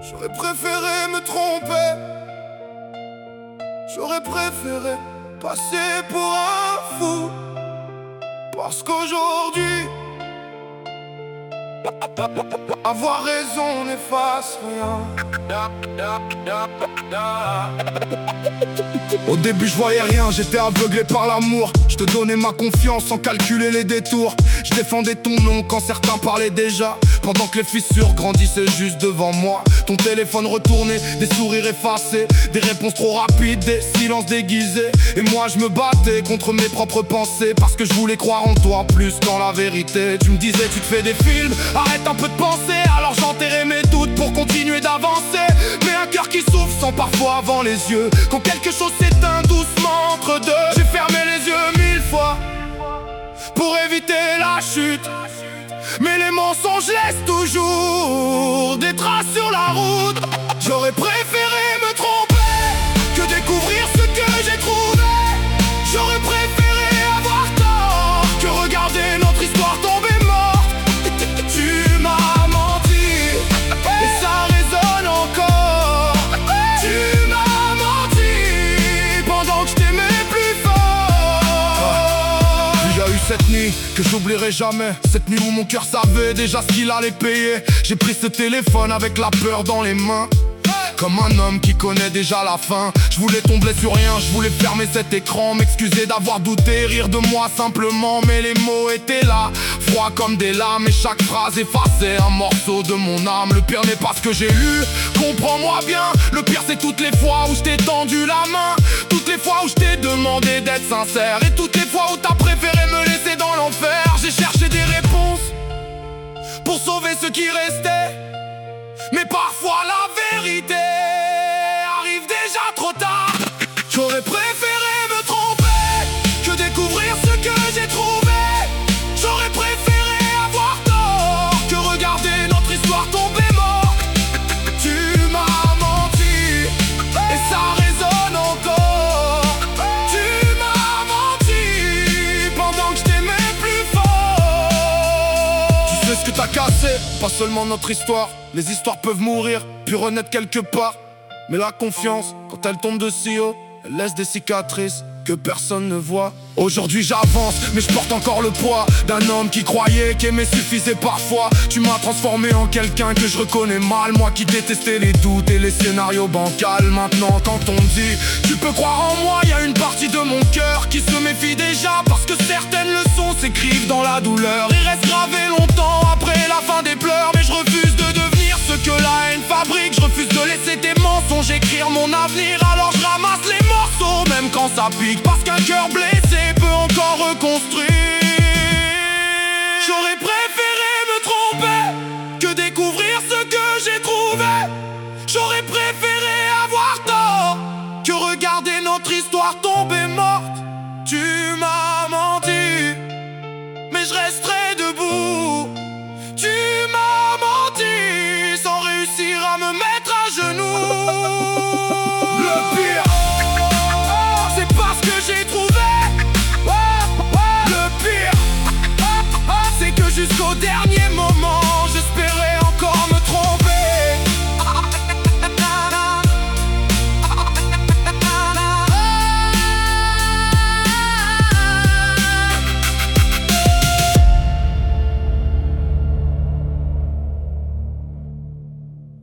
J'aurais préféré me tromper. J'aurais préféré passer pour un fou. Parce qu'aujourd'hui, avoir raison n'efface rien. Au début je voyais rien, j'étais aveuglé par l'amour. Je te donnais ma confiance sans calculer les détours. Je défendais ton nom quand certains parlaient déjà. Pendant que les fissures grandissaient juste devant moi. Ton téléphone retourné, des sourires effacés, des réponses trop rapides, des silences déguisés. Et moi je me battais contre mes propres pensées, parce que je voulais croire en toi plus qu'en la vérité. Tu me disais tu te fais des films, arrête un peu de penser. Alors j'enterrais mes doutes pour continuer d'avancer. Mais un cœur qui souffle sent parfois avant les yeux. Quand quelque chose s'éteint doucement entre deux, j'ai fermé les yeux 1000 fois pour éviter la chute. Mais les mensonges laissent toujours des traces sur la route. J'aurais préféré me tromper que découvrir ce que j'ai trouvé. J'aurais préféré avoir tort que regarder notre histoire tomber morte. Tu m'as menti et ça résonne encore. Tu m'as menti pendant que je t'aimais plus fort. Il y a eu cette nuit que j'oublierai jamais, cette nuit où mon cœur savait déjà ce qu'il allait payer. J'ai pris ce téléphone avec la peur dans les mains, comme un homme qui connaît déjà la fin. Je voulais tomber sur rien, je voulais fermer cet écran, m'excuser d'avoir douté, rire de moi simplement. Mais les mots étaient là, froids comme des lames, et chaque phrase effaçait un morceau de mon âme. Le pire n'est pas ce que j'ai lu, comprends-moi bien. Le pire c'est toutes les fois où je t'ai tendu la main, toutes les fois où je t'ai demandé d'être sincère, et toutes les fois où t'as préféré me laisser dans l'enfer. J'ai cherché des réponses pour sauver ce qui restait, mais parfois la vérité arrive déjà trop tard. J'aurais préféré me tromper que découvrir ce que j'ai trouvé. J'aurais préféré avoir tort que regarder notre histoire tomber morte. Tu m'as menti et ça résonne encore. Tu m'as menti pendant que je t'aimais plus fort. Tu sais ce que t'as cassé, pas seulement notre histoire. Les histoires peuvent mourir, puis renaître quelque part. Mais la confiance, quand elle tombe de si haut, elle laisse des cicatrices que personne ne voit. Aujourd'hui j'avance, mais je porte encore le poids d'un homme qui croyait qu'aimer suffisait parfois. Tu m'as transformé en quelqu'un que je reconnais mal, moi qui détestais les doutes et les scénarios bancals. Maintenant quand on me dit tu peux croire en moi, y a une partie de mon cœur qui se méfie déjà, parce que certaines leçons s'écrivent dans la douleur et restent gravées longtemps après la fin des pleurs. Mais je refuse de devenir ce que la haine fabrique. Je refuse de laisser tes mensonges écrire mon avenir. Alors je ramasse les morceaux même quand ça pique, parce qu'un cœur blessé peut encore reconstruire. J'aurais préféré me tromper que découvrir ce que j'ai trouvé. J'aurais préféré avoir tort que regarder notre histoire tomber morte. Tu m'as menti, mais je resterai debout. Tu m'as menti sans réussir à me mettre à genoux. Le pire, c'est pas ce que j'ai trouvé. Le pire, c'est que jusqu'au dernier